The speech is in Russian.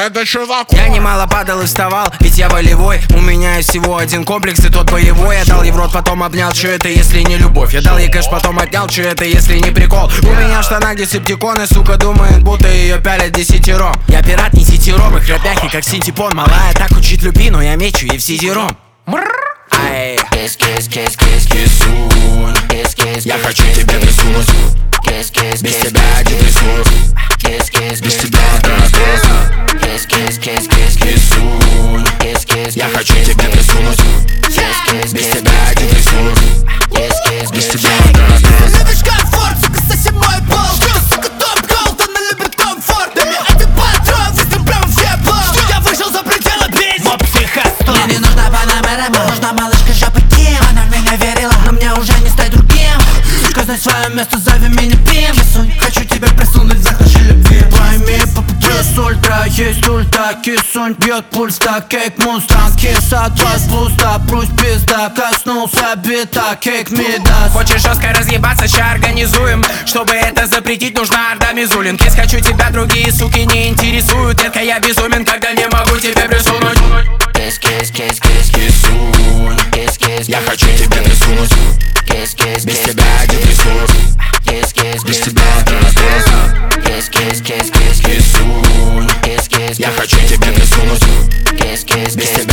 Это что такое? Я немало падал и вставал, ведь я волевой. У меня есть всего один комплекс, и тот боевой. Я дал ей в рот, потом обнял, чё это если не любовь? Я дал ей кэш, потом отнял, чё это если не прикол? У меня в штанах десептиконы, сука думает, будто ее пялят десятером. Я пират не сетером, их ребяхи как синтепон. Малая так учить люби, но я мечу ей в сидером. Ай. Кис, кис, кис, кис, кисунь. Кис, кис, Я хочу тебе присунуть. кис, кис, Без тебя депрессуюсь. кис, кис, Без тебя катастрофа. кис, кис, кис, кис, Кисунь. кис, кис. Я хочу тебе присунуть. Без тебя депрессуюсь. Без тебя катастрофа. Любишь комфорт, сука, соси мой пол. Что, сука, топ-голд, она любит комфорт. Дай мне один патрон, здесь прям все пол. Что я вышел за пределы бить? Мой психостом. Мне не нужна панамера, мне нужна малышка жопа Ким. Она в меня верила, но мне уже не стать другим. Сука, знай свое место, зови меня Пим. Хочу тебя присунуть, захочу любви. Пойми, есть ультра, есть ульта. Кисунь бьет пульс, так кейк мустанг. Киса, твой пусто, пусть пизда. Коснулся бита, кейк мидас. Хочешь жестко разъебаться, ща организуем. Чтобы это запретить, нужна орда Мизулин. Кис, хочу тебя, другие суки не интересуют. Детка, я безумен, когда не могу тебе присунуть. Кис, кис, кис, кис, Кисунь. кис, кис. Я хочу тебе присунуть. Кис, кис, Без кис, тебя депрессуюсь. кис, кис, Без кис, тебя катастрофа. кис, кис, кис, кис, Кисунь. кис, кис. Я хочу тебе присунуть. Кис, кис, Без кис,